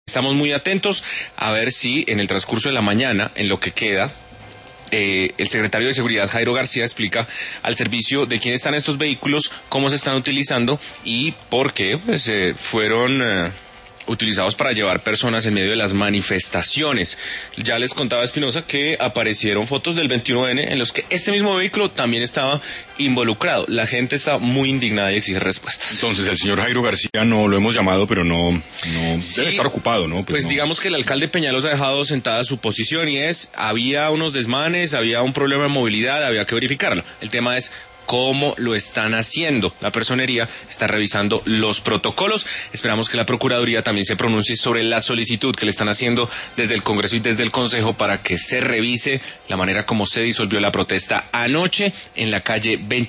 Estamos muy atentos a ver si en el transcurso de la mañana, en lo que queda, el secretario de Seguridad, Jairo García, explica al servicio de quién están estos vehículos, cómo se están utilizando y por qué fueron utilizados para llevar personas en medio de las manifestaciones. Ya les contaba Espinosa que aparecieron fotos del 21N en los que este mismo vehículo también estaba involucrado. La gente está muy indignada y exige respuestas. Entonces, el señor Jairo García no lo hemos llamado, pero no sí, debe estar ocupado, ¿no? Pues no. Digamos que el alcalde Peñalosa ha dejado sentada su posición y había unos desmanes, había un problema de movilidad, había que verificarlo. El tema es cómo lo están haciendo. La personería está revisando los protocolos. Esperamos que la Procuraduría también se pronuncie sobre la solicitud que le están haciendo desde el Congreso y desde el Consejo para que se revise la manera como se disolvió la protesta anoche en la calle 20.